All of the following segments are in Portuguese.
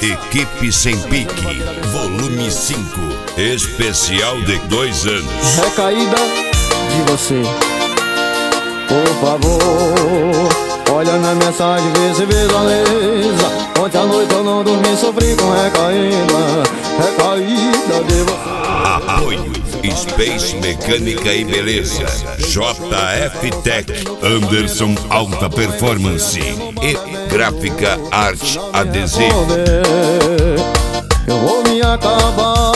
Equipe Sem Pique, volume 5, especial de 2 anos. Recaída de você, por favor, olha minha mensagem, vê se visualiza. Ontem à noite eu não dormi, sofri com recaída de você. Apoio Space Mecânica e Beleza, JF Tech, Anderson Alta Performance e Gráfica Arte Adesivo. Eu vou me acabar.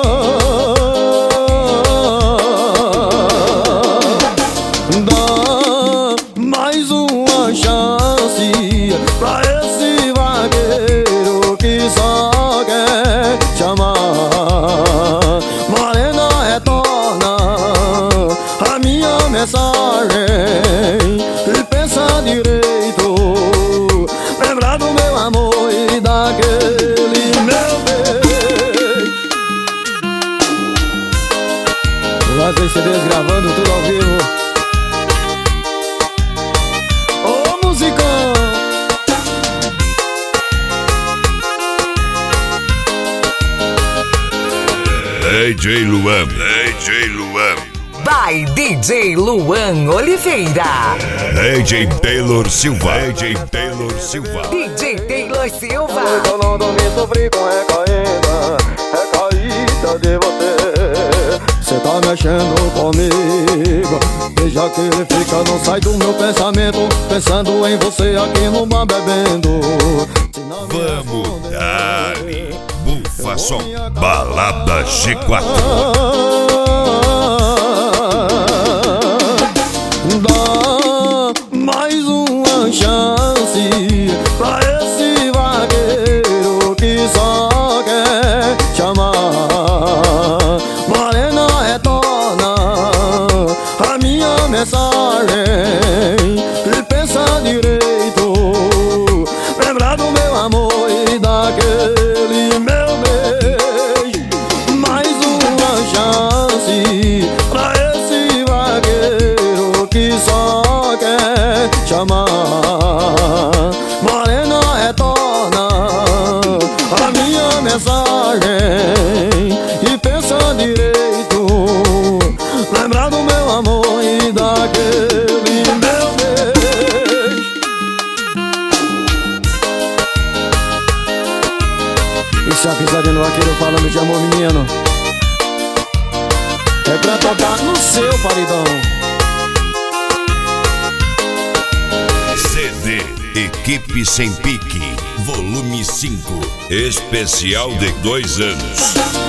Dá mais uma chance pra esse vaqueiro que só quer te amar. Morena, retorna a minha mensagem e pensa direito. Lembra do meu amor e daquele meu beijo. Vai ver CDs gravando tudo ao vivo. Ô musicão, DJ Luan, By DJ Luan Oliveira, DJ Taylor Silva, DJ Taylor Silva. eu não dormi, sofri com recaída de você. Cê tá mexendo comigo, desde que ele fica, não sai do meu pensamento. Pensando em você aqui no bar bebendo. Vamos dar-lhe Bufa Som, Balada G4. Dá mais uma chance pra esse vaqueiro que só quer te amar. Morena, retorna a minha mensagem e pensa direito. Lembra do meu amor e daquele meu beijo. Mais uma chance pra esse vaqueiro que só quer te amar. Morena, retorna a minha mensagem e pensa direito. Lembra do meu amor e daquele meu beijo. Isso é a pisadinha no vaqueiro falando de amor, menino. É pra tocar no seu paredão. CD Equipe Sem Pique, volume 5, especial de 2 anos.